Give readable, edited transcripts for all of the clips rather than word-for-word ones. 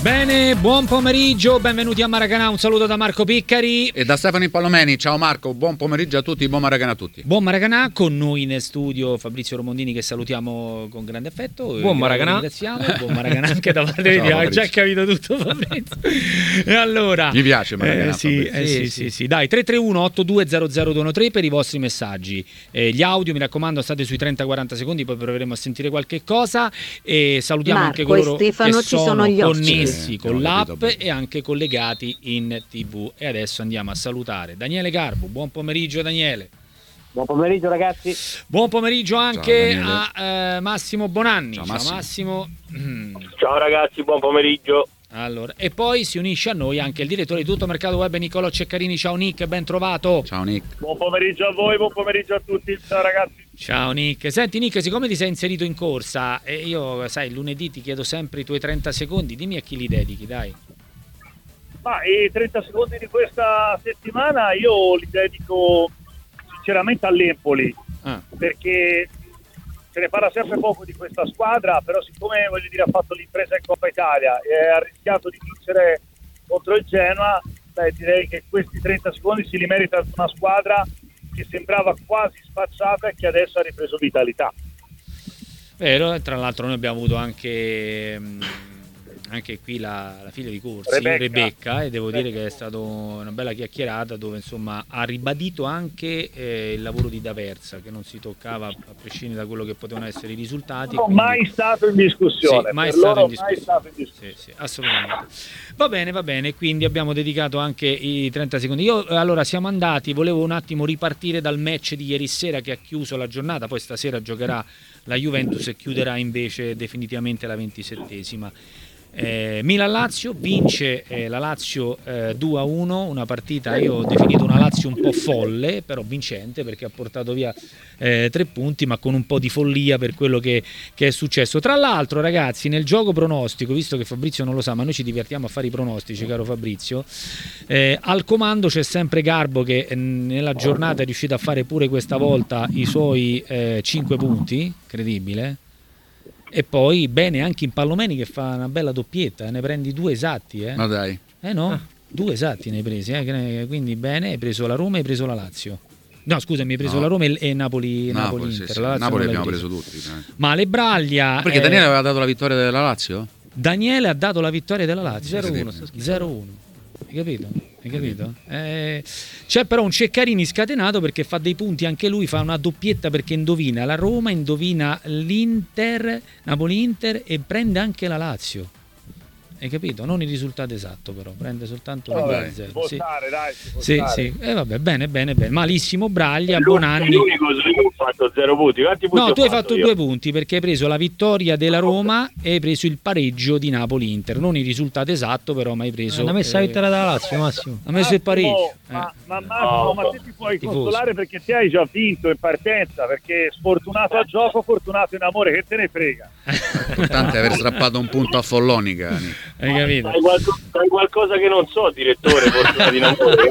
Bene, buon pomeriggio, benvenuti a Maracanã, un saluto da Marco Piccari e da Stefano Impallomeni. Ciao Marco, buon pomeriggio a tutti, buon Maracanã a tutti. Buon Maracanã, con noi in studio Fabrizio Romondini che salutiamo con grande affetto. Buon Maracanã. Buon Maracanã anche da parte di hai già capito tutto Fabrizio. E allora mi piace Maracanã. Sì. Dai, 331-8200-213 per i vostri messaggi. Gli audio, mi raccomando, state sui 30-40 secondi, poi proveremo a sentire qualche cosa e salutiamo Marco anche coloro e Stefano, che ci sono sono gli connessi con l'app capito. e anche collegati in TV. E adesso andiamo a salutare Daniele Garbo. Buon pomeriggio Daniele. Buon pomeriggio ragazzi. Buon pomeriggio anche Ciao, a Massimo Bonanni. Ciao, Ciao Massimo. Ciao ragazzi, buon pomeriggio. Allora, e poi si unisce a noi anche il direttore di Tutto Mercato Web Niccolò Ceccarini. Ciao Nick, ben trovato. Ciao Nick. Buon pomeriggio a voi, buon pomeriggio a tutti. Ciao ragazzi. Ciao Nick. Senti Nick, siccome ti sei inserito in corsa e io, sai, lunedì ti chiedo sempre i tuoi 30 secondi, dimmi a chi li dedichi, dai. Ma i 30 secondi di questa settimana io li dedico sinceramente all'Empoli, perché se ne parla sempre poco di questa squadra, però siccome voglio dire ha fatto l'impresa in Coppa Italia e ha rischiato di vincere contro il Genoa, direi che questi 30 secondi si li merita una squadra che sembrava quasi spacciata e che adesso ha ripreso vitalità. Vero, tra l'altro noi abbiamo avuto anche qui la figlia di Corsi, Rebecca, e devo dire che è stata una bella chiacchierata dove insomma ha ribadito anche il lavoro di D'Aversa, che non si toccava a prescindere da quello che potevano essere i risultati. Non mai stato in discussione. Sì, mai stato in discussione. Sì, assolutamente. Va bene, quindi abbiamo dedicato anche i 30 secondi. Io allora siamo andati, volevo un attimo ripartire dal match di ieri sera che ha chiuso la giornata, poi stasera giocherà la Juventus e chiuderà invece definitivamente la 27esima. Milan-Lazio, vince la Lazio 2-1, una partita io ho definito una Lazio un po' folle, però vincente perché ha portato via 3 punti, ma con un po' di follia per quello che è successo. Tra l'altro ragazzi, nel gioco pronostico, visto che Fabrizio non lo sa, ma noi ci divertiamo a fare i pronostici, caro Fabrizio, al comando c'è sempre Garbo che nella giornata è riuscito a fare pure questa volta i suoi 5 punti, incredibile. E poi bene anche Impallomeni che fa una bella doppietta, ne prendi 2 esatti. Ma dai. No, 2 esatti ne hai presi, quindi bene, hai preso la Roma e hai preso la Lazio. No, scusami, hai preso la Roma e Napoli-Inter. Sì. Napoli abbiamo preso tutti. Ma le braglia... Perché Daniele aveva dato la vittoria della Lazio? Daniele ha dato la vittoria della Lazio. 0-1. Hai capito? C'è però un Ceccarini scatenato perché fa dei punti anche lui, fa una doppietta perché indovina la Roma, indovina l'Inter, Napoli-Inter e prende anche la Lazio. Hai capito? Non il risultato esatto, però prende soltanto una 2-0. Sì. Vabbè, bene. Malissimo Braglia, Bonanni. L'unico ho fatto 0 punti. Quanti punti no, tu hai fatto io? 2 punti perché hai preso la vittoria della Roma e hai preso il pareggio di Napoli-Inter. Non il risultato esatto, però mi hai preso. Ha messo la vittoria della Lazio, Massimo. Ha messo il pareggio. Ma te ti puoi consolare perché te hai già vinto in partenza, perché sfortunato a gioco, fortunato in amore, che te ne frega. L'importante è aver strappato un punto a Follonica. Hai capito? Sai qualcosa che non so, direttore, fortunato in amore?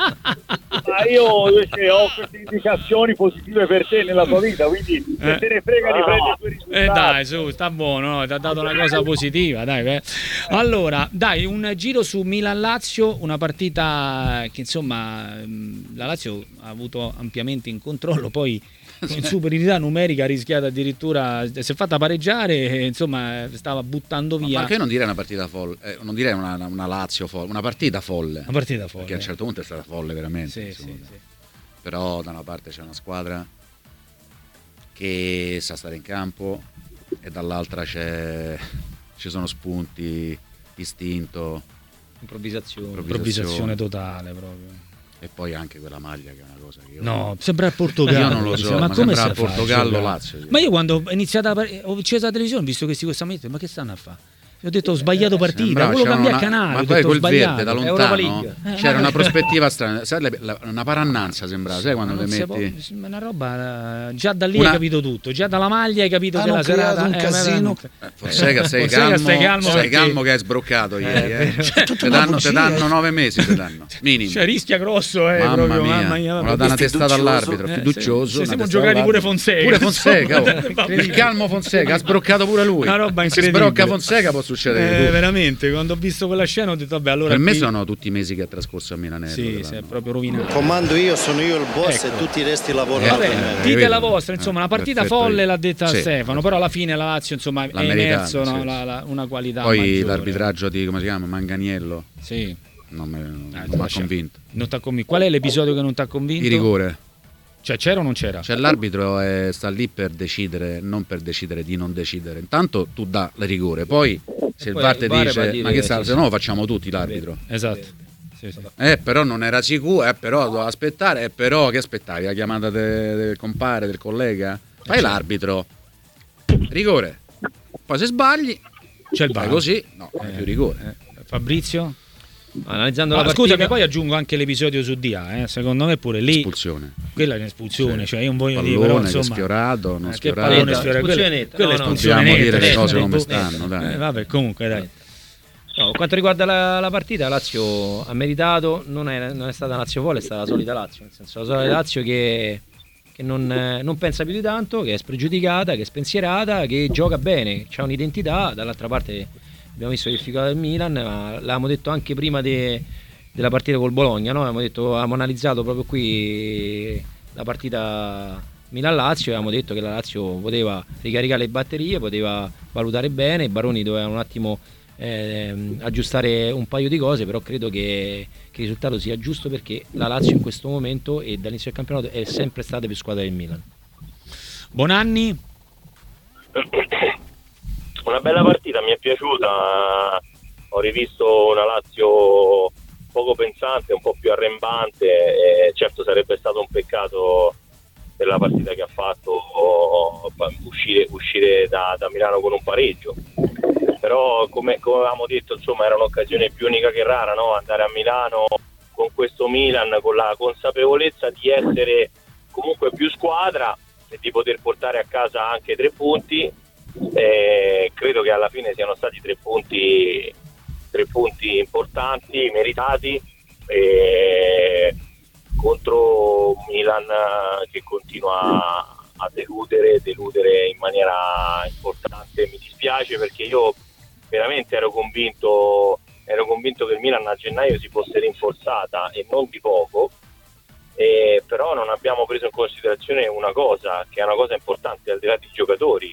Ma io invece ho queste indicazioni positive per te nella tua vita, quindi se te ne frega di prendere i tuoi risultati. Dai, su, sta buono, no? Ti ha dato una cosa positiva, dai. Allora, dai, un giro su Milan-Lazio, una partita che insomma la Lazio ha avuto ampiamente in controllo, poi in superiorità numerica ha rischiato addirittura, si è fatta pareggiare, insomma stava buttando via. Ma perché non direi una partita folle? Non direi una Lazio folle, una partita folle. Una partita folle. Perché a un certo punto è stata folle veramente. Sì. Però da una parte c'è una squadra che sa stare in campo e dall'altra ci sono spunti, istinto, improvvisazione totale proprio. E poi anche quella maglia che è una cosa che io... No, sembra il Portogallo. Io non lo so, ma come sembra il Portogallo-Lazio. Ma io quando ho iniziato ho acceso la televisione ho visto questi costantemente, ma che stanno a fare? Ho detto ho sbagliato partita, quello cambia canale. Ma ho poi detto, quel sbagliato. verde da lontano c'era una prospettiva strana, sai, una parannanza sembrava, sai quando le metti? Una roba, già da lì hai capito tutto, già dalla maglia hai capito che la serata un casino. Fonseca, sei calmo che hai sbroccato ieri. Te danno 9 mesi, minimo. Cioè rischia grosso, mamma mia. La dà una testata all'arbitro, fiducioso. Siamo giocati pure Fonseca. Il calmo Fonseca ha sbroccato pure lui. Una roba se incredibile. sbrocca Fonseca succedere. Veramente, quando ho visto quella scena ho detto vabbè, allora per me sono tutti i mesi che ha trascorso a Milanello. Sì, si è proprio rovinato. Comando io, sono io il boss, e tutti i resti lavorano. Dite la vostra, insomma, una partita folle l'ha detta Stefano, però alla fine la Lazio, insomma, è emerso una qualità poi maggiore. L'arbitraggio di, come si chiama, Manganiello, sì, non mi ha convinto. Non t'ha convinto. Qual è l'episodio che non t'ha convinto? Il rigore. Cioè c'era o non c'era? Cioè l'arbitro sta lì per decidere, non per decidere di non decidere. Intanto tu dà il rigore, poi se il VAR ti dice ma che sta, se no lo facciamo tutti l'arbitro. Esatto. Sì. Però non era sicuro, però doveva aspettare, però che aspettavi? La chiamata del compare, del collega? Fai l'arbitro. Rigore. Poi se sbagli c'è il VAR, così no, è più rigore. Fabrizio? Analizzando la partita, scusa, che poi aggiungo anche l'episodio su Dia, secondo me pure lì espulsione. Quella è un'espulsione, cioè io non voglio pallone, dire, però insomma, che sfiorato, non che sfiorato. pallone sfiorato, quella è espulsione dobbiamo netta, dire le cose come netta. stanno, dai. Vabbè, comunque dai. No, quanto riguarda la partita, Lazio ha meritato, non è stata Lazio folle, è stata la solita Lazio, nel senso la solita Lazio che non pensa più di tanto, che è spregiudicata, che è spensierata, che gioca bene, c'ha un'identità. Dall'altra parte abbiamo visto le difficoltà del Milan, ma l'avevamo detto anche prima della partita col Bologna, no? Avevamo analizzato proprio qui la partita Milan-Lazio e avevamo detto che la Lazio poteva ricaricare le batterie, poteva valutare bene, i Baroni dovevano un attimo aggiustare un paio di cose, però credo che il risultato sia giusto, perché la Lazio in questo momento e dall'inizio del campionato è sempre stata più squadra del Milan. Bonanni? Una bella partita, mi è piaciuta, ho rivisto una Lazio poco pensante, un po' più arrembante, e certo sarebbe stato un peccato per la partita che ha fatto uscire da Milano con un pareggio, però come avevamo detto, insomma, era un'occasione più unica che rara, no? Andare a Milano con questo Milan, con la consapevolezza di essere comunque più squadra e di poter portare a casa anche 3 punti. Credo che alla fine siano stati 3 punti importanti, meritati, contro Milan che continua a deludere in maniera importante. Mi dispiace, perché io veramente ero convinto che il Milan a gennaio si fosse rinforzata, e non di poco, però non abbiamo preso in considerazione una cosa, che è una cosa importante, al di là dei giocatori.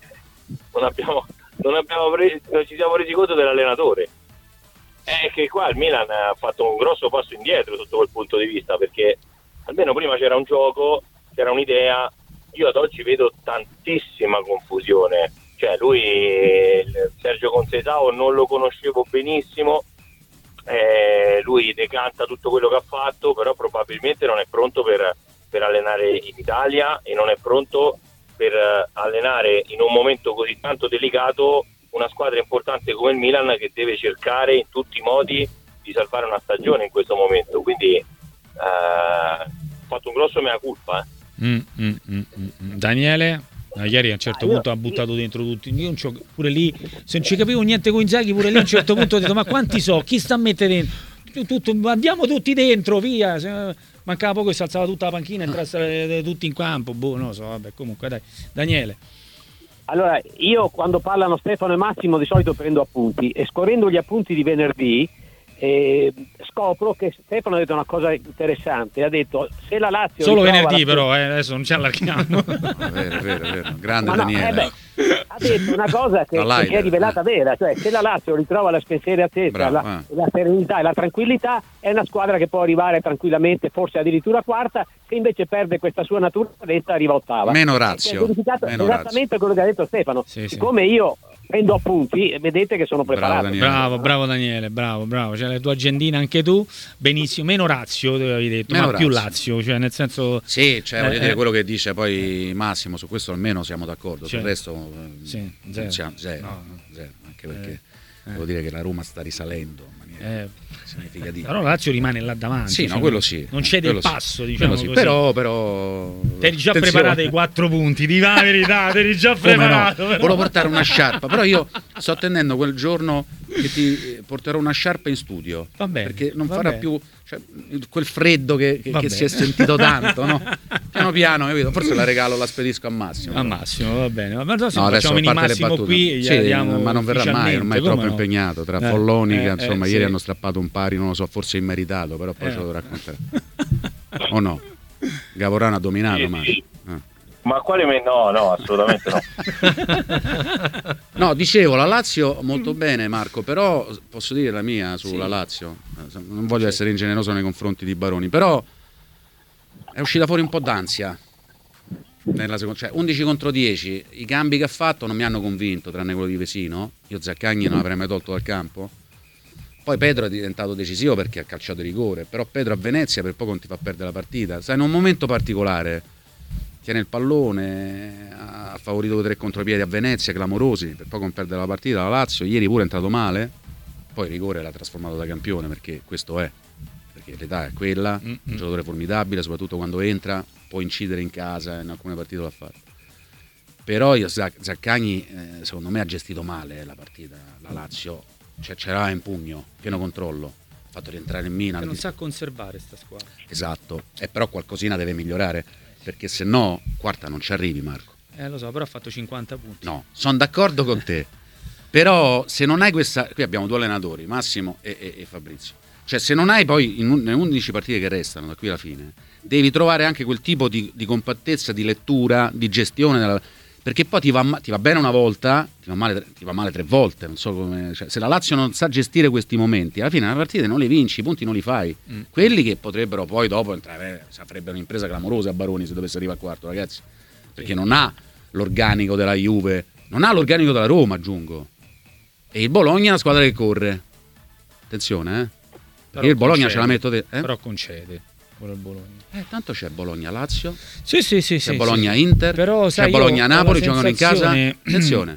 Non ci siamo resi conto dell'allenatore. È che qua il Milan ha fatto un grosso passo indietro sotto quel punto di vista, perché almeno prima c'era un gioco, c'era un'idea. Io ad oggi vedo tantissima confusione, cioè lui, Sergio Conceição, non lo conoscevo benissimo, lui decanta tutto quello che ha fatto, però probabilmente non è pronto per allenare in Italia, e non è pronto per allenare in un momento così tanto delicato una squadra importante come il Milan, che deve cercare in tutti i modi di salvare una stagione in questo momento. Quindi ho fatto un grosso mea culpa. Daniele? Ieri a un certo punto ha buttato dentro tutti. Io pure lì, se non ci capivo niente con Inzaghi, pure lì a un certo punto ho detto ma quanti so? Chi sta a mettere dentro? Andiamo tutti dentro, via. Mancava poco e si alzava tutta la panchina e entrassero tutti in campo. Non lo so, vabbè, comunque dai. Daniele. Allora, io quando parlano Stefano e Massimo di solito prendo appunti, e scorrendo gli appunti di venerdì scopro che Stefano ha detto una cosa interessante. Ha detto: se la Lazio solo venerdì, però adesso non ci allarghiamo. Vero. Grande Daniele. Ha detto una cosa che è rivelata vera, cioè se la Lazio ritrova la spensieratezza, la serenità e la tranquillità, è una squadra che può arrivare tranquillamente, forse addirittura quarta. Se invece perde questa sua naturalezza, arriva ottava. Meno razio. Esattamente quello che ha detto Stefano. Siccome io prendo appunti, vedete che sono preparato. Bravo Daniele, bravo. Cioè, la tua agendina anche tu, benissimo. Meno razio, avevi detto, ma più Lazio, cioè nel senso. Sì, cioè voglio dire quello che dice poi Massimo, su questo almeno siamo d'accordo. Sul resto zero. Anche perché devo dire che la Roma sta risalendo in maniera significativa. Però la Lazio rimane là davanti. Sì, no, quello sì. Non c'è del passo, diciamo così. Però te eri già preparato i 4 punti, di la verità, te eri già preparato. No? Volevo portare una sciarpa, però io sto attendendo quel giorno che ti porterò una sciarpa in studio. Va bene, perché non farà più quel freddo che si è sentito tanto, no? Piano piano, capito? Forse la regalo, la spedisco a Massimo. A Massimo, va bene. Ma adesso facciamo mini Massimo qui, ma non verrà mai, ormai è troppo impegnato. Tra Follonica, insomma, ieri hanno strappato un pari, non lo so, forse immeritato, però poi ce lo racconterò. O no? Gavorano ha dominato, ma quale no, assolutamente no. No, dicevo, la Lazio molto bene, Marco, però posso dire la mia sulla Lazio, non voglio essere ingeneroso nei confronti di Baroni, però è uscita fuori un po' d'ansia nella seconda, cioè 11 contro 10, i cambi che ha fatto non mi hanno convinto, tranne quello di Vesino. Io Zaccagni non l'avrei mai tolto dal campo. Poi Pedro è diventato decisivo perché ha calciato di rigore, però Pedro a Venezia per poco non ti fa perdere la partita, sai, in un momento particolare tiene il pallone, ha favorito 3 contropiedi a Venezia clamorosi, per poco non perdere la partita. La Lazio ieri pure è entrato male, poi il rigore l'ha trasformato da campione, perché questo è, perché l'età è quella, un giocatore formidabile, soprattutto quando entra, può incidere in casa, in alcune partite l'ha fatto. Però Zaccagni secondo me ha gestito male la partita, la Lazio, cioè c'era in pugno, pieno controllo, ha fatto rientrare in Milan. Che non sa conservare sta squadra. Esatto, però qualcosina deve migliorare, perché se no quarta non ci arrivi, Marco. Lo so, però ha fatto 50 punti. No, sono d'accordo con te, però se non hai questa, qui abbiamo 2 allenatori, Massimo e Fabrizio, cioè se non hai poi nelle 11 partite che restano da qui alla fine, devi trovare anche quel tipo di compattezza, di lettura, di gestione perché poi ti va bene una volta, ti va male 3 volte, non so come, cioè, se la Lazio non sa gestire questi momenti, alla fine le partite non le vinci, i punti non li fai. Quelli che potrebbero poi dopo entrare, farebbero un'impresa clamorosa a Baroni se dovesse arrivare a quarto, ragazzi, perché non ha l'organico della Juve, non ha l'organico della Roma, aggiungo, e il Bologna è una squadra che corre, attenzione, perché il Bologna ce la metto però concede il Bologna. Tanto c'è Bologna-Lazio, sì, c'è Bologna-Inter, però, c'è Bologna-Napoli, giocano in casa. Attenzione.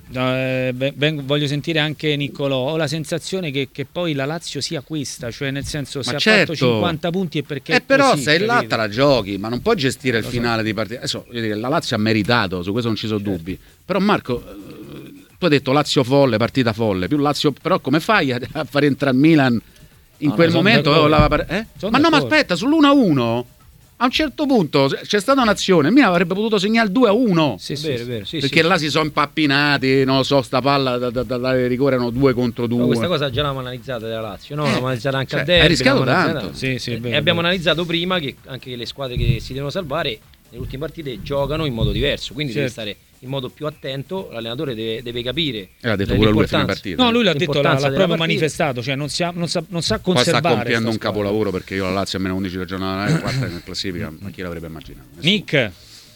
Voglio sentire anche Niccolò. Ho la sensazione che poi la Lazio sia questa, cioè nel senso se ha fatto 50 punti è perché però così, sei là te la giochi, ma non puoi gestire il finale di partita. Adesso voglio dire, la Lazio ha meritato, su questo non ci sono dubbi. Però Marco, tu hai detto Lazio folle, partita folle, più Lazio, però come fai a far entrare Milan in quel momento? Ma no, ma aspetta, sull'1-1 a un certo punto c'è stata un'azione, il Milan avrebbe potuto segnare il 2-1. Sì, perché là si sono impappinati, non lo so, sta palla da rigore erano 2 contro 2. No, questa cosa già l'abbiamo analizzata della Lazio, no? L'abbiamo analizzata anche a derby. Hai rischiato tanto. E abbiamo analizzato prima che anche le squadre che si devono salvare nelle ultime partite giocano in modo diverso, quindi deve stare in modo più attento, l'allenatore deve capire. L'ha detto pure lui a fine partita. No, lui l'ha detto, l'ha proprio manifestato, cioè non sa conservare. Poi sta compiendo un capolavoro, perché io la Lazio almeno 11 da giornata e 4 in classifica, ma chi l'avrebbe immaginato? Nick?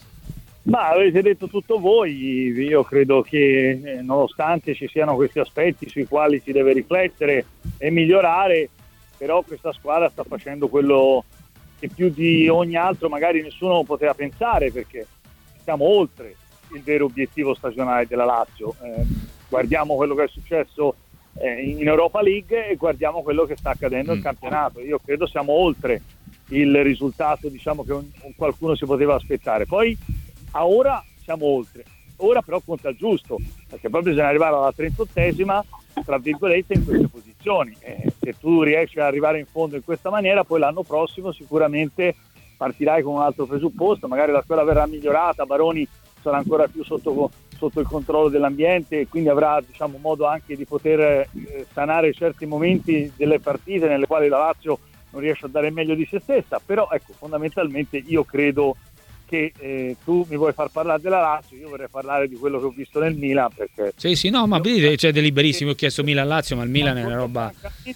Ma avete detto tutto voi, io credo che nonostante ci siano questi aspetti sui quali si deve riflettere e migliorare, però questa squadra sta facendo quello che più di ogni altro magari nessuno poteva pensare, perché siamo oltre il vero obiettivo stagionale della Lazio. Guardiamo quello che è successo in Europa League e guardiamo quello che sta accadendo nel campionato. Io credo siamo oltre il risultato, diciamo, che qualcuno si poteva aspettare. Poi a ora siamo oltre, ora però conta il giusto, perché poi bisogna arrivare alla 38esima, tra virgolette, in queste posizioni. Se tu riesci ad arrivare in fondo in questa maniera, poi l'anno prossimo sicuramente partirai con un altro presupposto, magari la squadra verrà migliorata, Baroni sarà ancora più sotto il controllo dell'ambiente e quindi avrà, diciamo, modo anche di poter sanare certi momenti delle partite nelle quali la Lazio non riesce a dare il meglio di se stessa. Però ecco, fondamentalmente io credo che tu mi vuoi far parlare della Lazio, io vorrei parlare di quello che ho visto nel Milan, perché no, ma cioè, liberissimo, ho chiesto Milan-Lazio, ma il Milan è una roba.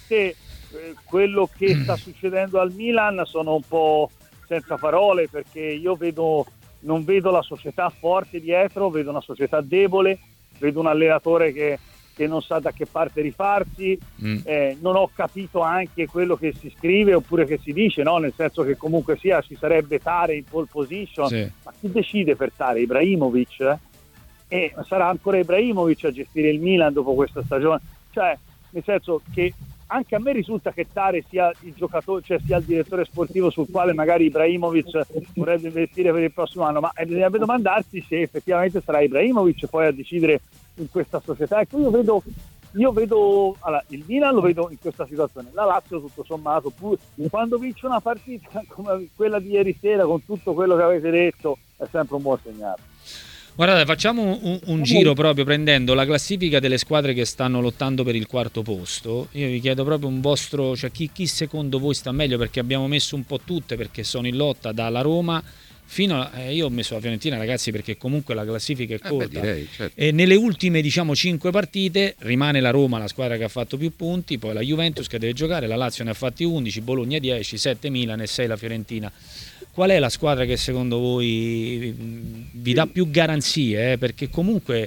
Quello che sta succedendo al Milan sono un po' senza parole, perché io non vedo la società forte dietro, vedo una società debole, vedo un allenatore che non sa da che parte rifarsi. Non ho capito anche quello che si scrive oppure che si dice, no? Nel senso che comunque sia ci sarebbe Tare in pole position, ma chi decide per Tare? Ibrahimovic? E sarà ancora Ibrahimovic a gestire il Milan dopo questa stagione? Cioè, nel senso che anche a me risulta che Tare sia il giocatore, cioè sia il direttore sportivo sul quale magari Ibrahimovic vorrebbe investire per il prossimo anno, ma bisognerebbe domandarsi se effettivamente sarà Ibrahimovic poi a decidere in questa società. Ecco, io vedo io vedo il Milan lo vedo in questa situazione, la Lazio tutto sommato quando vince una partita come quella di ieri sera con tutto quello che avete detto è sempre un buon segnale. Guardate, facciamo un giro proprio prendendo la classifica delle squadre che stanno lottando per il quarto posto. Io vi chiedo proprio un vostro, cioè chi secondo voi sta meglio, perché abbiamo messo un po' tutte, perché sono in lotta dalla Roma fino a, io ho messo la Fiorentina, ragazzi, perché comunque la classifica è corta. Direi, certo. E nelle ultime 5 partite rimane la Roma la squadra che ha fatto più punti, poi la Juventus che deve giocare, la Lazio ne ha fatti 11, Bologna 10, 7 Milan e 6 la Fiorentina. Qual è la squadra che secondo voi vi dà più garanzie? Perché comunque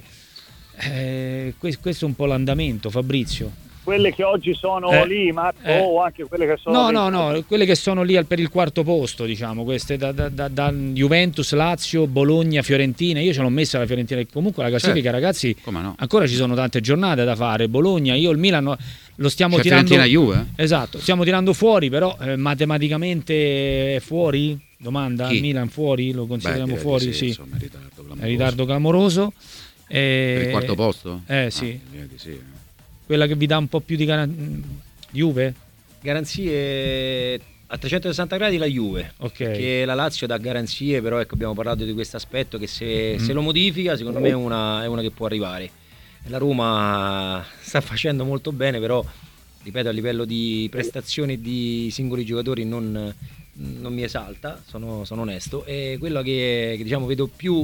questo è un po' l'andamento, Fabrizio. Quelle che oggi sono lì, Marco, o anche quelle che sono... No, quelle che sono lì per il quarto posto, diciamo, queste da Juventus, Lazio, Bologna, Fiorentina. Io ce l'ho messa la Fiorentina, comunque la classifica, ragazzi, ancora ci sono tante giornate da fare. Bologna, io il Milan lo stiamo tirando... Juve? Esatto, stiamo tirando fuori, però matematicamente è fuori? Domanda? Il Milan fuori? Lo consideriamo fuori? Sì. Insomma, è ritardo clamoroso. Per il quarto posto? Sì. Sì. Quella che vi dà un po' più di Juve? Garanzie a 360 gradi la Juve, che la Lazio dà garanzie, però ecco, abbiamo parlato di questo aspetto che se lo modifica secondo me è una che può arrivare. La Roma sta facendo molto bene, però ripeto, a livello di prestazioni di singoli giocatori non mi esalta, sono onesto, e quella che diciamo vedo più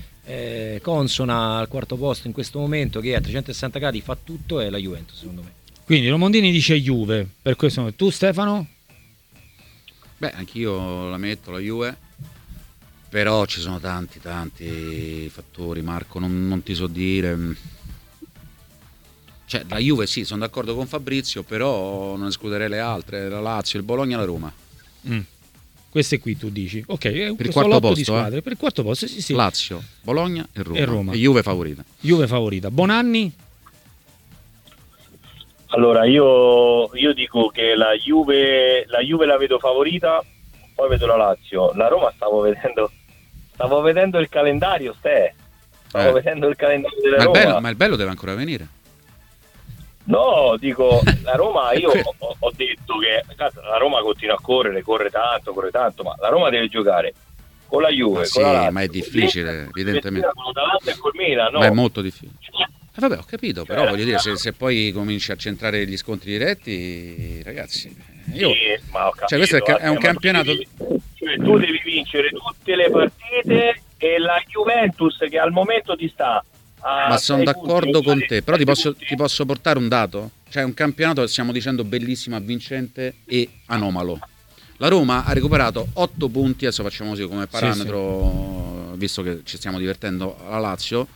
consona al quarto posto in questo momento, che a 360 gradi fa tutto, è la Juventus, secondo me. Quindi Romondini dice Juve, per questo. Tu, Stefano? Beh, anch'io la metto la Juve, però ci sono tanti fattori, Marco, non ti so dire. Cioè, la Juve sì, sono d'accordo con Fabrizio, però non escluderei le altre, la Lazio, il Bologna e la Roma. Queste qui tu dici, ok, per il quarto posto, di squadre. Per il quarto posto, sì. Lazio, Bologna e Roma. E Juve favorita. Bonanni? Allora io dico che la Juve la vedo favorita, poi vedo la Lazio. La Roma stavo vedendo il calendario, vedendo il calendario della Roma. Ma il bello deve ancora venire. No, dico, la Roma, io ho detto che la Roma continua a corre tanto, ma la Roma deve giocare con la Juve, con la Lazio, ma è difficile, evidentemente. Con l'Atalanta e col Milan, no? Ma è molto difficile. Vabbè, ho capito, però voglio dire, se poi cominci a centrare gli scontri diretti, ragazzi, ma ho capito, cioè questo è un campionato. Tu devi vincere tutte le partite, e la Juventus che al momento ti sta... Ma sono d'accordo con te, però ti posso portare un dato? Cioè un campionato, stiamo dicendo, bellissimo, avvincente e anomalo. La Roma ha recuperato 8 punti, adesso facciamo così come parametro, visto che ci stiamo divertendo alla Lazio,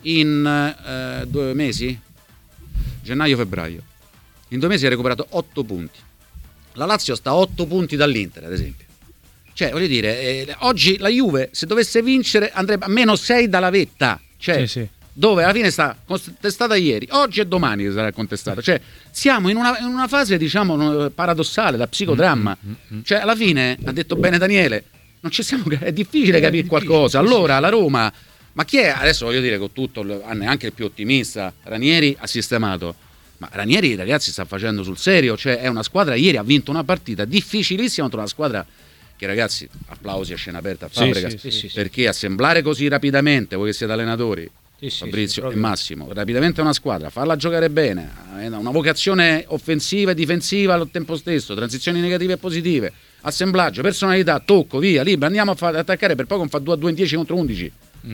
in 2 mesi, gennaio-febbraio. In 2 mesi ha recuperato 8 punti. La Lazio sta a 8 punti dall'Inter, ad esempio. Cioè, voglio dire, oggi la Juve, se dovesse vincere, andrebbe a meno 6 dalla vetta. Cioè, dove alla fine sta contestata ieri, oggi e domani che sarà contestata. Cioè, siamo in una fase, diciamo, paradossale, da psicodramma. Cioè, alla fine, ha detto bene Daniele, non ci siamo, è difficile capire qualcosa. Allora, la Roma, ma chi è? Adesso voglio dire, con tutto, neanche il più ottimista, Ranieri ha sistemato. Ma Ranieri, ragazzi, sta facendo sul serio. Cioè, è una squadra, ieri ha vinto una partita difficilissima contro una squadra che, ragazzi, applausi a scena aperta a Fabregas, perché assemblare così rapidamente, voi che siete allenatori, Fabrizio e Massimo, rapidamente una squadra, farla giocare bene, una vocazione offensiva e difensiva al tempo stesso, transizioni negative e positive, assemblaggio, personalità, tocco, via, libero, andiamo a attaccare, per poi fa 2-2 in 10 contro 11.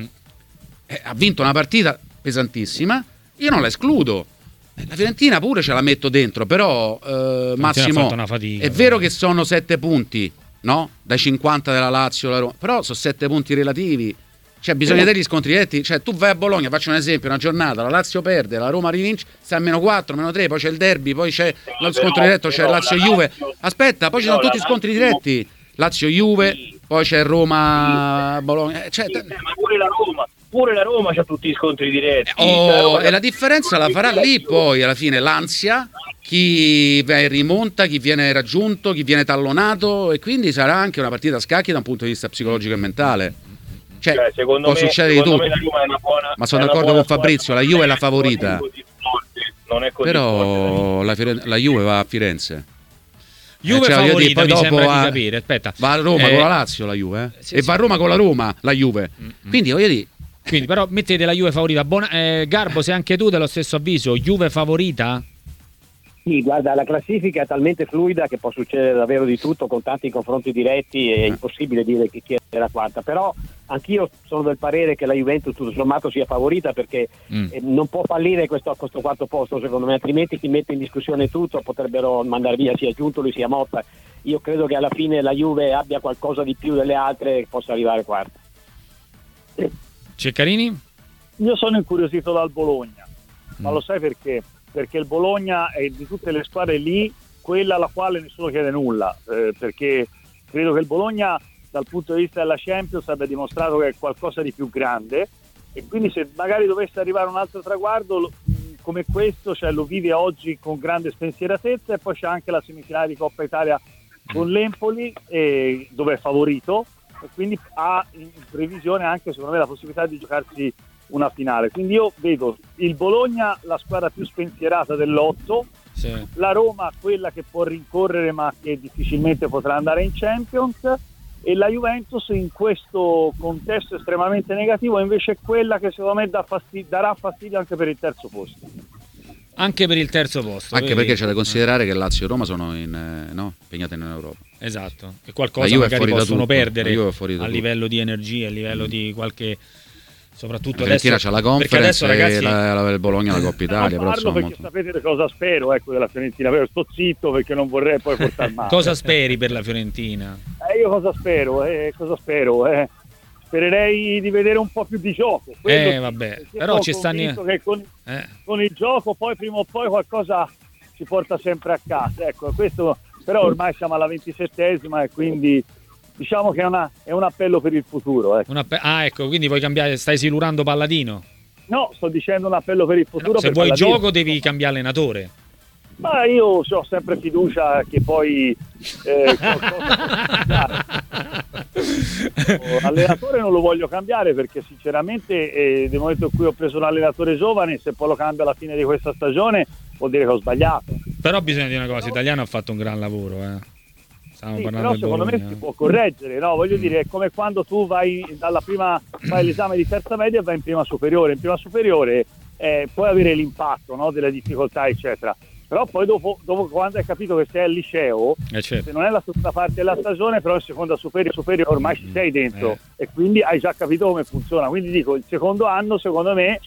Ha vinto una partita pesantissima, io non la escludo. La Fiorentina pure ce la metto dentro, però Massimo, è vero che sono 7 punti, no? Dai 50 della Lazio, la Roma, però sono 7 punti relativi. Cioè, bisogna degli scontri diretti. Cioè, tu vai a Bologna, faccio un esempio, una giornata, la Lazio perde, la Roma rivince, sta a meno 4, meno 3, poi c'è il derby, poi c'è lo scontro diretto, c'è Lazio-Juve. Aspetta, poi ci sono tutti scontri diretti. Lazio-Juve, poi c'è Roma-Bologna. Cioè, ma pure la Roma c'ha tutti gli scontri diretti. E la differenza la farà lì poi, alla fine, l'ansia, chi rimonta, chi viene raggiunto, chi viene tallonato, e quindi sarà anche una partita a scacchi da un punto di vista psicologico e mentale. Cioè, può succedere di tutto, ma sono d'accordo con Fabrizio, la Juve è la favorita. non è così però la Juve va a Firenze. Juve favorita, mi sembra di capire. Aspetta. Va a Roma con la Lazio la Juve, e va a Roma con la Roma la Juve. Quindi voglio dire. Quindi però mettete la Juve favorita. Garbo, se anche tu dello stesso avviso, Juve favorita? Sì, guarda, la classifica è talmente fluida che può succedere davvero di tutto, con tanti confronti diretti è impossibile dire chi è la quarta, però anch'io sono del parere che la Juventus tutto sommato sia favorita, perché non può fallire questo quarto posto, secondo me, altrimenti chi mette in discussione tutto potrebbero mandare via sia Giuntoli sia Motta. Io credo che alla fine la Juve abbia qualcosa di più delle altre e possa arrivare quarta. Ceccarini? Io sono incuriosito dal Bologna, ma lo sai perché? Perché il Bologna è di tutte le squadre lì quella alla quale nessuno chiede nulla, perché credo che il Bologna dal punto di vista della Champions abbia dimostrato che è qualcosa di più grande, e quindi se magari dovesse arrivare un altro traguardo come questo, cioè, lo vive oggi con grande spensieratezza, e poi c'è anche la semifinale di Coppa Italia con l'Empoli, dove è favorito, e quindi ha in previsione anche, secondo me, la possibilità di giocarsi una finale. Quindi io vedo il Bologna la squadra più spensierata dell'otto, la Roma quella che può rincorrere ma che difficilmente potrà andare in Champions, e la Juventus in questo contesto estremamente negativo invece è quella che secondo me darà fastidio anche per il terzo posto. Anche per il terzo posto. Anche perché c'è da considerare che Lazio e Roma sono impegnate in Europa. Esatto, e qualcosa magari possono perdere a livello di energia, a livello di qualche... Soprattutto la Fiorentina adesso c'ha la Conference, adesso, ragazzi, il Bologna la Coppa Italia. Non parlo perché sapete cosa spero, della Fiorentina. Sto zitto perché non vorrei poi portare male. Cosa speri per la Fiorentina? Io cosa spero? Spererei di vedere un po' più di gioco. Vabbè, però ci stanno che con il gioco poi prima o poi qualcosa si porta sempre a casa. Ecco, questo però ormai siamo alla 27esima e quindi diciamo che è un appello per il futuro. Ecco, quindi vuoi cambiare, stai silurando Palladino? No, sto dicendo un appello per il futuro. No, se vuoi Palladino. Gioco devi cambiare allenatore. Ma io ho sempre fiducia che poi allenatore non lo voglio cambiare, perché sinceramente nel momento in cui ho preso un allenatore giovane, se poi lo cambio alla fine di questa stagione vuol dire che ho sbagliato. Però bisogna dire una cosa, Italiano ha fatto un gran lavoro, Sì, però secondo me si può correggere, no? Voglio dire, è come quando tu vai fai l'esame di terza media e vai in prima superiore. In prima superiore puoi avere l'impatto, no? Delle difficoltà, eccetera. Però poi dopo quando hai capito che sei al liceo, certo. Se non è la seconda parte della stagione, però in seconda superiore ormai ci sei dentro e quindi hai già capito come funziona. Quindi dico, il secondo anno, secondo me,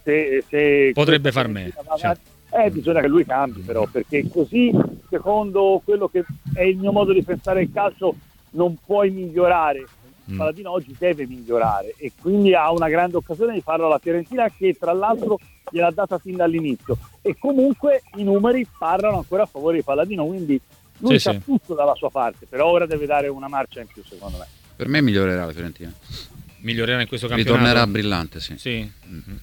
se potrebbe far meglio. Bisogna che lui cambi, però, perché così, secondo quello che è il mio modo di pensare il calcio, non puoi migliorare. Palladino oggi deve migliorare e quindi ha una grande occasione di farlo alla Fiorentina, che tra l'altro gliel'ha data fin dall'inizio, e comunque i numeri parlano ancora a favore di Palladino, quindi lui sa tutto dalla sua parte, però ora deve dare una marcia in più, secondo me. Per me migliorerà la Fiorentina. Migliorerà in questo campionato? Ritornerà brillante, sì. Mm-hmm.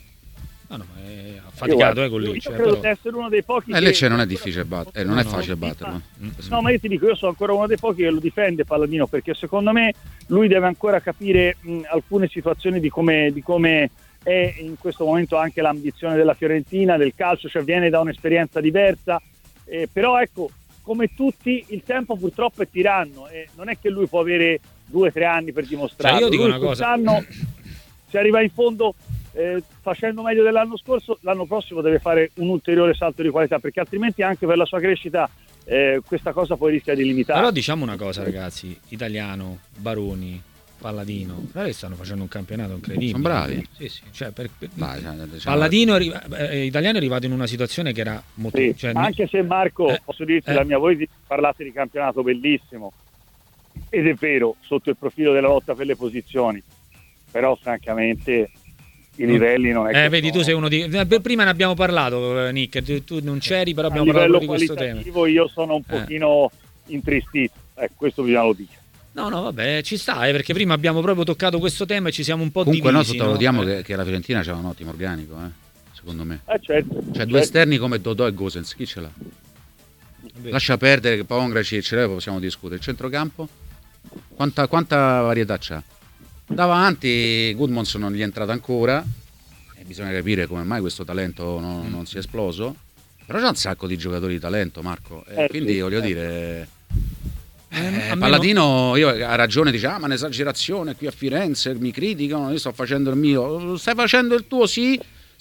No, è affaticato con Lecce. Io credo di essere uno dei pochi Lecce non è difficile battere, non è facile batterlo. No, ma io ti dico, io sono ancora uno dei pochi che lo difende Palladino, perché secondo me lui deve ancora capire alcune situazioni di come è in questo momento anche l'ambizione della Fiorentina, del calcio, cioè viene da un'esperienza diversa, però ecco, come tutti il tempo purtroppo è tiranno e non è che lui può avere 2 o 3 anni per dimostrarlo. Io dico lui una cosa, quest'anno se arriva in fondo facendo meglio dell'anno scorso, l'anno prossimo deve fare un ulteriore salto di qualità, perché altrimenti anche per la sua crescita questa cosa poi rischia di limitare. Però diciamo una cosa, ragazzi, Italiano, Baroni, Palladino, stanno facendo un campionato incredibile. Sono bravi. Sì. Cioè, Palladino Italiano è arrivato in una situazione che era molto... anche se Marco, posso dirti la mia, voi parlate di campionato bellissimo, ed è vero, sotto il profilo della lotta per le posizioni, però francamente i livelli non è che vedi, tu sei uno di... Prima ne abbiamo parlato, Nick, tu non c'eri, però abbiamo parlato di questo tema. Io sono un pochino intristito, questo bisogna lo dire. No, vabbè, ci sta, perché prima abbiamo proprio toccato questo tema e ci siamo un po' divisi. Comunque sottovalutiamo che la Fiorentina c'ha un ottimo organico, secondo me. Certo. Cioè 2 esterni come Dodò e Gosens, chi ce l'ha? Lascia perdere che Pongraci ce l'è, possiamo discutere. Il centrocampo? Quanta varietà c'ha? Davanti Gudmundsson non gli è entrato ancora e bisogna capire come mai questo talento non si è esploso. Però c'è un sacco di giocatori di talento, Marco, quindi voglio dire... Palladino io ha ragione, dice ma un'esagerazione qui a Firenze, mi criticano, io sto facendo il mio. Stai facendo il tuo sì,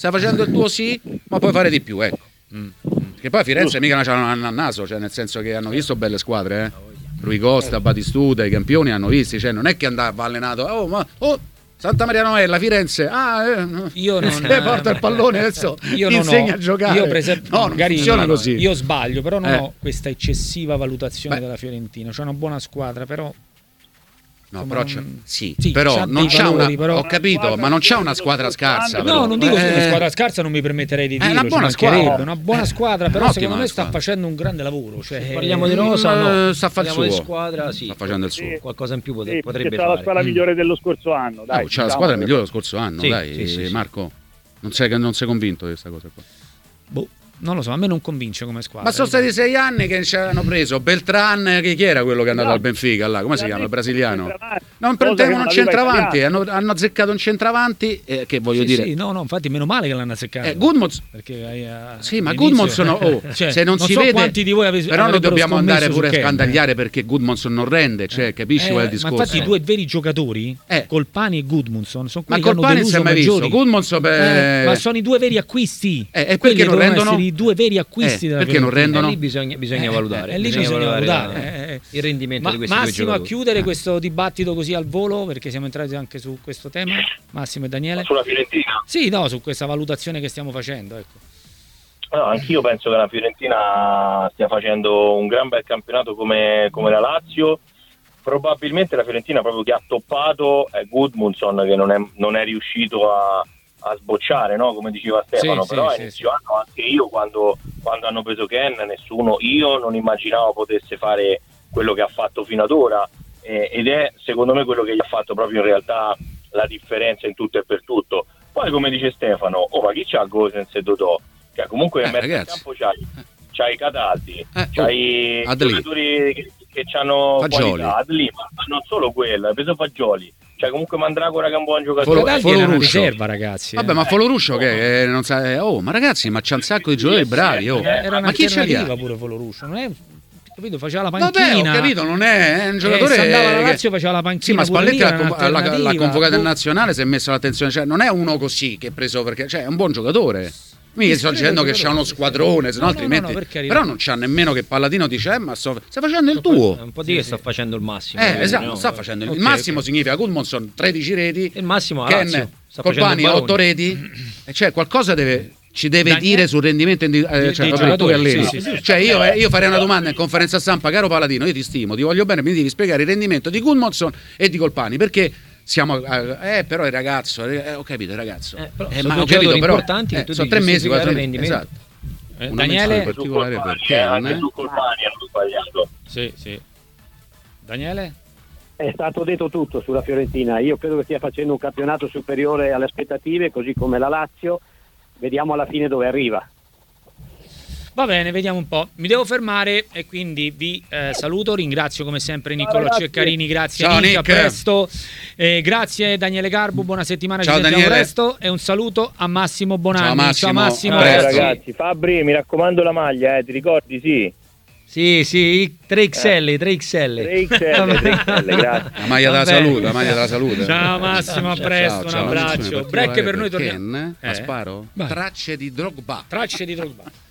ma puoi fare di più, ecco. Che poi a Firenze mica c'hanno un naso, cioè nel senso che hanno visto belle squadre, Rui Costa, Batistuta, i campioni hanno visti, cioè non è che andava allenato, Santa Maria Novella, Firenze, io non porta il pallone adesso, io ti insegna a giocare. Io per esempio, non funziona così. Io sbaglio, però non ho questa eccessiva valutazione della Fiorentina. C'è una buona squadra, però no, però però non c'ha però... ho capito, ma non c'ha una squadra scarsa. No, non dico una squadra scarsa, non mi permetterei di dirlo. È una buona squadra, una buona squadra, però secondo me sta facendo un grande lavoro. Cioè, parliamo di rosa, sta facendo il suo. Squadra, sta facendo il suo. Qualcosa in più potrebbe fare. C'è la squadra migliore dello scorso anno. Dai, c'è la squadra migliore dello scorso anno, dai, Marco. Non sei convinto di questa cosa qua? Non lo so, a me non convince come squadra. Ma sono stati 6 anni che ci hanno preso Beltran, chi era quello che è andato al Benfica là? Come si chiama? Il brasiliano? Non prendevano un centravanti, hanno azzeccato un centravanti, che voglio dire. Sì, no, infatti meno male che l'hanno azzeccato. Gudmundsson. Sì, ma Gudmundsson cioè, se non si vede, quanti di voi però noi dobbiamo andare pure a scandagliare perché Gudmundsson non rende, cioè capisci qual è il discorso? Ma infatti i due veri giocatori, Colpani e Gudmundsson, sono quelli che hanno deluso maggiori. Ma Colpani non si è mai visto, Gudmundsson ma sono i due veri acquisti. E perché non rendono? I due veri acquisti. Perché non rendono? Lì bisogna valutare. Lì bisogna valutare il rendimento di questi Massimo, due a chiudere questo dibattito così al volo, perché siamo entrati anche su questo tema. Massimo e Daniele. Sulla Fiorentina? Sì, no, su questa valutazione che stiamo facendo. Ecco. No, anch'io penso che la Fiorentina stia facendo un gran bel campionato come la Lazio. Probabilmente la Fiorentina proprio che ha toppato è Gudmundsson, che non è riuscito a sbocciare, no? Come diceva Stefano, però a inizio anno anche io quando hanno preso Ken io non immaginavo potesse fare quello che ha fatto fino ad ora, ed è secondo me quello che gli ha fatto proprio in realtà la differenza in tutto e per tutto. Poi come dice Stefano, ma chi c'ha Gosens e Dodò? Che comunque in mezzo al campo c'hai Cataldi, c'hai giocatori che hanno qualità, Adli, ma non solo quello, hai preso Fagioli. Cioè comunque Mandragora che è un buon giocatore. È riserva, ragazzi. Vabbè, ma Foloruscio che non sa, ma ragazzi, ma c'è un sacco di giocatori bravi, Era ma chi ce li ha? Pure Foloruscio, non è, capito, faceva la panchina. Vabbè, ho capito, non è un giocatore. Se andava alla Lazio faceva la panchina. Sì, ma Spalletti l'ha convocato in nazionale, si è messo l'attenzione, cioè non è uno così che è preso perché è un buon giocatore. Mi sto dicendo che c'è uno squadrone, se no altrimenti. Però non c'ha nemmeno che Palladino dice, ma stai facendo il tuo. Un po' di che sta facendo il massimo. Esatto, non sta facendo il massimo, significa Gudmundsson 13 reti, il massimo Ken Colpani 8 reti, cioè qualcosa ci deve dire sul rendimento tu che alleni. Cioè io farei una domanda in conferenza stampa, caro Palladino, io ti stimo, ti voglio bene, mi devi spiegare il rendimento di Gudmundsson e di Colpani, perché siamo però il ragazzo, ho capito il ragazzo, ma ho capito, però importanti sono 3 mesi, 4 mesi, esatto. Daniele, particolare perché anche su Colpani hanno sbagliato. Sì. Daniele? È stato detto tutto sulla Fiorentina. Io credo che stia facendo un campionato superiore alle aspettative, così come la Lazio. Vediamo alla fine dove arriva. Va bene, vediamo un po'. Mi devo fermare e quindi vi saluto. Ringrazio come sempre Niccolò Ceccarini. Grazie Nick, a presto. Grazie Daniele Garbu, buona settimana. Ciao, ci sentiamo Daniele. Presto. E un saluto a Massimo Bonanni. Ciao Massimo. Ragazzi, Fabri, mi raccomando la maglia, ti ricordi? Sì, 3XL, grazie. La maglia della salute, Ciao Massimo, a presto, un abbraccio. Break per noi, torniamo. Ken, Sparo? Tracce di Drogba.